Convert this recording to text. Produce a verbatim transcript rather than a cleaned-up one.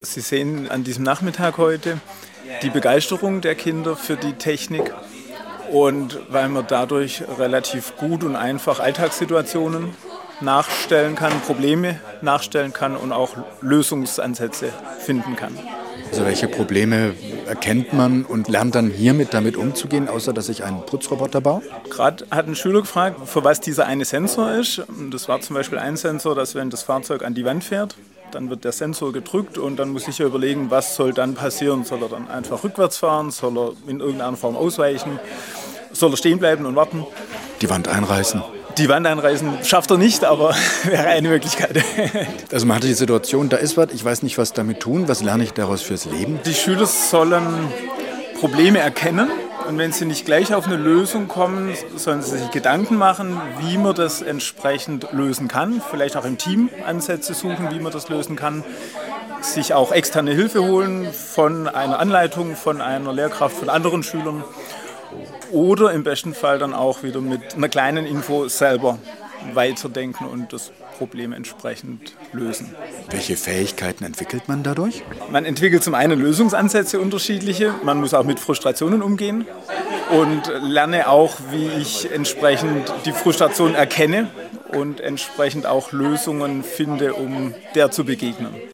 Sie sehen an diesem Nachmittag heute die Begeisterung der Kinder für die Technik und weil man dadurch relativ gut und einfach Alltagssituationen nachstellen kann, Probleme nachstellen kann und auch Lösungsansätze finden kann. Also welche Probleme erkennt man und lernt dann hiermit damit umzugehen, außer dass ich einen Putzroboter baue? Gerade hat ein Schüler gefragt, für was dieser eine Sensor ist. Das war zum Beispiel ein Sensor, dass wenn das Fahrzeug an die Wand fährt, dann wird der Sensor gedrückt und dann muss ich ja überlegen, was soll dann passieren. Soll er dann einfach rückwärts fahren? Soll er in irgendeiner Form ausweichen? Soll er stehen bleiben und warten? Die Wand einreißen. Die Wand einreißen schafft er nicht, aber wäre eine Möglichkeit. Also man hatte die Situation, da ist was, ich weiß nicht, was damit tun. Was lerne ich daraus fürs Leben? Die Schüler sollen Probleme erkennen und wenn sie nicht gleich auf eine Lösung kommen, sollen sie sich Gedanken machen, wie man das entsprechend lösen kann. Vielleicht auch im Team Ansätze suchen, wie man das lösen kann. Sich auch externe Hilfe holen von einer Anleitung, von einer Lehrkraft, von anderen Schülern. Oder im besten Fall dann auch wieder mit einer kleinen Info selber weiterdenken und das Problem entsprechend lösen. Welche Fähigkeiten entwickelt man dadurch? Man entwickelt zum einen Lösungsansätze unterschiedliche, man muss auch mit Frustrationen umgehen und lerne auch, wie ich entsprechend die Frustration erkenne und entsprechend auch Lösungen finde, um der zu begegnen.